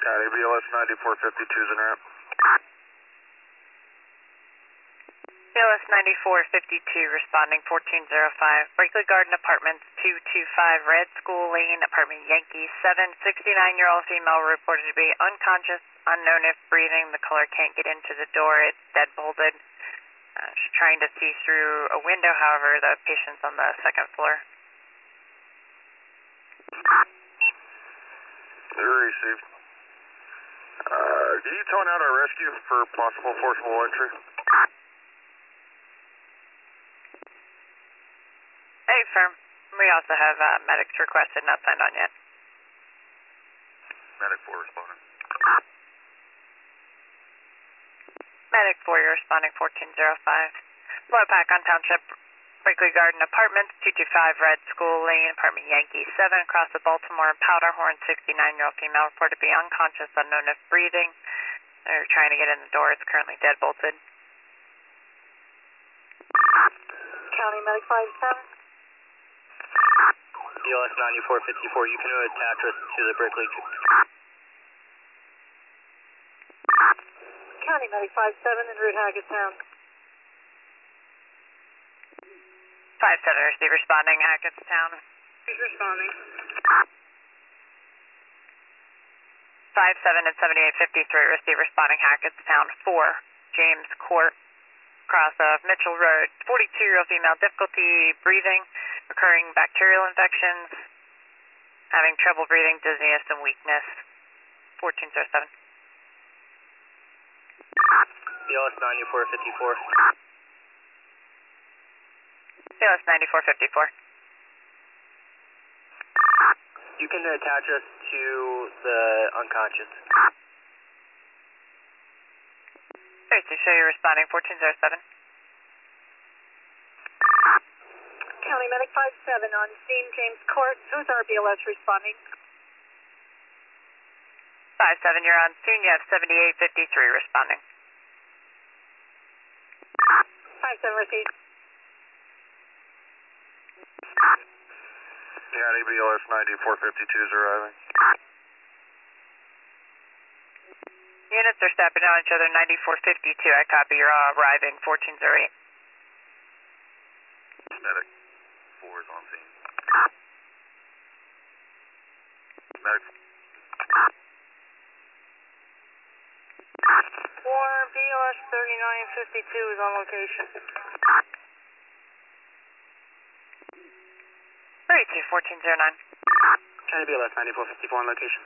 County BLS 9452 is en route. BLS 9452 responding 1405. Berkeley Garden Apartments 225 Red School Lane, apartment Yankee 7. 69-year-old female reported to be unconscious, unknown if breathing. The caller can't get into the door. It's dead bolted. She's trying to see through a window, however, the patient's on the second floor. Received. Can you tone out our rescue for possible forcible entry? Hey, firm. We also have medics requested, not signed on yet. Medic 4 responding. Medic 4, you're responding 1405. Low pack on Township Berkeley Garden Apartments, 225 Red School Lane, apartment Yankee 7, across the Baltimore and Powderhorn. 69-year-old female reported to be unconscious, unknown if breathing. They're trying to get in the door. It's currently dead bolted. County Medic 57. BLS 9454, you can attach us to the Berkeley. County Medic 57 en route Hackettstown. 57, receive responding Hackettstown. Who's responding? 57 and 7853, receive responding Hackettstown 4, James Court, cross of Mitchell Road. 42-year-old female, difficulty breathing, recurring bacterial infections, having trouble breathing, dizziness, and weakness. 1407. BLS 9454. BLS 9454. You can attach us to the unconscious. Great, to show you responding 1407. County Medic 57 on scene, James Court. Who's our BLS responding? 57, you're on scene. You have 7853 responding. 57 received. County BLS 9452 is arriving. Units are stepping on each other. 9452, I copy. You're arriving 1408. Medic 4 is on scene. Medic 4 BLS 3952 is on location. 32, 1409. County BLS 9454 on location.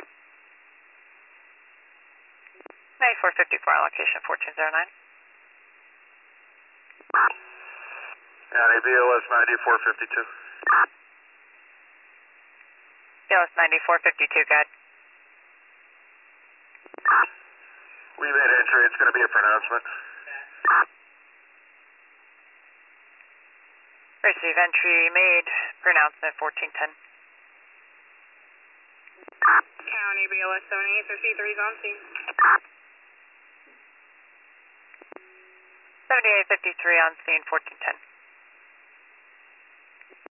9454 on location 1409. County BLS 9452. BLS 9452, guide. We made entry. It's going to be a pronouncement. Receive entry made. Pronouncement 1410. County BLS 7853 is on scene. 7853 on scene 1410.